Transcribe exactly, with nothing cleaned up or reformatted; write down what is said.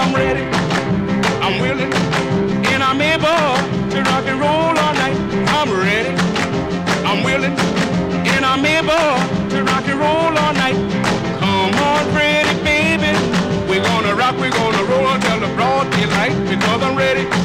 I'm ready, I'm willing, and I'm able to rock and roll all night. I'm ready, I'm willing, and I'm able to rock and roll all night. Come on, pretty baby, we're gonna rock, we're gonna roll till the broad daylight, because I'm ready.